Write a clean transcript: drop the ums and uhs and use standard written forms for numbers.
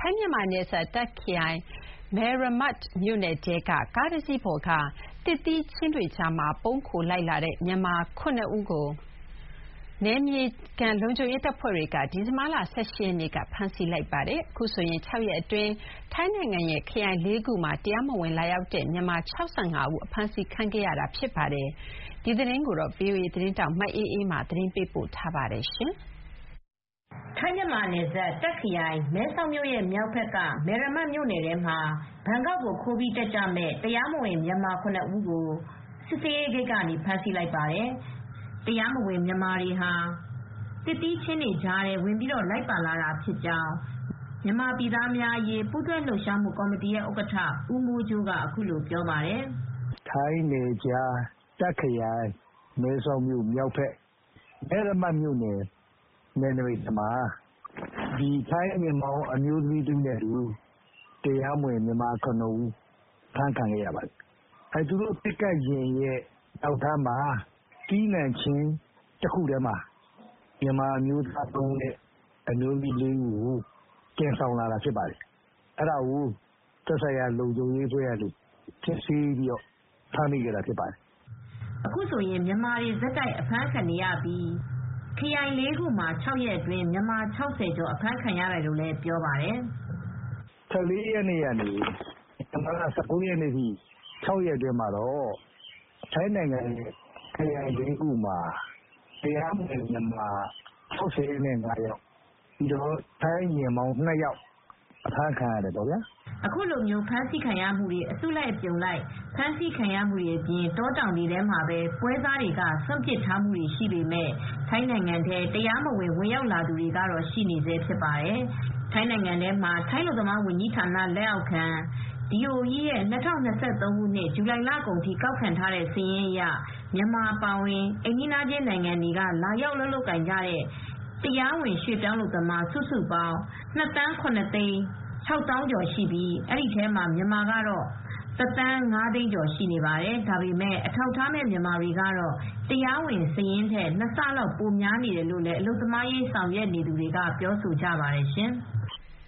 ထိုင်းမြန်မာနယ်စပ်တာ့ခ်ခရိုင်မယ်ရမတ်မြို့နယ်ထဲကကားတစ်စီးပေါ်ကသစ်သီးချင်းတွေကြားမှာပုန်းခိုလိုက်လာတဲ့မြန်မာ ၇ ဦးကိုနယ်မြေခံလုံခြုံရေးတပ်ဖွဲ့တွေကဒီဇင်ဘာလ ၁၈ ရက်နေ့ကဖမ်းဆီးလိုက်ပါတယ်။အခုဆိုရင် 6 ရက်အတွင်းထိုင်းနိုင်ငံရဲ့ခရိုင် 4 ခုမှာတရားမဝင်လာရောက်တဲ့မြန်မာ 65 ဦးအဖမ်းဆီးခံခဲ့ရတာဖြစ်ပါတယ်။ဒီသတင်းကိုဗွီအိုအေသတင်းထောက်မအေးအေးမာသတင်းပေးပို့ထားပါတယ်။ထိုင်းမြန်မာနယ်စပ်တာ့ခ်ခရိုင်မဲဆောက်မြို့ရဲ့မြောက်ဘက်ကမယ်ရမတ်မြို့နယ်ထဲမှာဘန်ကောက်ကိုခိုးပြီးတက်ကြမယ့်တရားမဝင်မြန်မာ ၇ ဦးကိုစစ်ဆေးရေးဂိတ်ကနေဖမ်းဆီးလိုက်ပါတယ်။တရားမဝင်မြန်မာတွေဟာသစ်သီးချင်းတွေကြားထဲဝင်ပြီးလိုက်ပါလာတာဖြစ်ကြောင်းမြန်မာပြည်သားများအရေးပူးတွဲလှုပ်ရှားမှုကော်မတီရဲ့ဥက္ကဋ္ဌဦးမိုးကြိုးကအခုလိုပြောပါတယ်။ "ထိုင်းနယ်ခြားတာ့ခ်ခရိုင်မဲဆောက်မြို့မြောက်ဘက်မယ်ရမတ်မြို့နယ်နယ်နမိတ်မှာထိုင်းယာဉ်မောင်းအမျိုးသမီးတဦးနဲ့အတူတရားမဝင်မြန်မာ ၇ ဦးဖမ်းခံရပါတယ်။သူတို့ပစ်ကပ်ယာဉ်ရဲ့နောက်ခန်းမှာသီးနှံချင်းတခုထဲမှာမြန်မာအမျိုးသား ၃ ဦးနဲ့အမျိုးသမီး ၄ ဦးကိုတင်ဆောင်လာတာဖြစ်ပါတယ်။အဲဒါကိုသက်ဆိုင်ရာလုံခြုံရေးအဖွဲ့ကနေစစ်ဆေးပြီးဖမ်းမိခဲ့တာဖြစ်ပါတယ်။ " အခုဆိုရင်မြန်မာတွေဆက်တိုက်အဖမ်းခံနေရပြီးခရိုင် ၄ ခုမှာ 6 ရက်အတွင်းမြန်မာ 60 ကျော်အဖမ်းခံရတယ်လို့လည်းပြောပါတယ်။ "၁၄ ရက်နေ့ကနေ ဒီဇင်ဘာလ ၁၉ ရက်နေ့အထိ 6 ရက်အတွင်းမှာထိုင်းနိုင်ငံရဲ့ခရိုင် ၄ ခုမှာတရားမဝင်မြန်မာ ၆၅ ယောက်ထိုင်းယာဉ်မောင်း 2 ယောက်အဖမ်းခံရတယ်ပေါ့ဗျာ။ " အခုလိုဖမ်းဆီးခံရမှုတွေအစုလိုက်အပြုံလိုက်ဖမ်းဆီးခံရမှုတွေအပြင်တောတောင်တွေထဲမှာပဲပွဲစားတွေကစွန့်ပစ်ထားမှုတွေရှိပေမဲ့ထိုင်းနိုင်ငံထဲတရားမဝင်ဝင်ရောက်လာသူတွေကတော့ရှိနေဆဲဖြစ်ပါတယ်။ ထိုင်းနိုင်ငံထဲမှာထိုင်းအလုပ်သမားဝန်ကြီးဌာနလက်အောက်ခံ DOE ရဲ့ ၂၀၂၃ ခုနှစ်ဇူလိုင်လကုန်ထိကောက်ခံထားတဲ့စာရင်းအရမြန်မာအပါအဝင်အိမ်နီးချင်းနိုင်ငံတွေကလာရောက်အလုပ်လုပ်ကိုင်ကြတဲ့တရားဝင်ရွှေ့ပြောင်းအလုပ်သမားစုစုပေါင်း ၂,၇၆၀,၀၀၀ ကျော်ရှိပြီးအဲဒီထဲမှာမြန်မာကတော့ ၁,၅၀၀,၀၀၀ ကျော်ရှိနေပါတယ်။ ဒါပေမဲ့အထောက်အထားမဲ့မြန်မာတွေကတော့တရားဝင်စာရင်းထက် 2 ဆလောက်ပိုများနေတယ်လို့လည်းအလုပ်သမားရေးဆောင်ရွက်နေသူတွေကပြောဆိုကြပါတယ်ရှင်။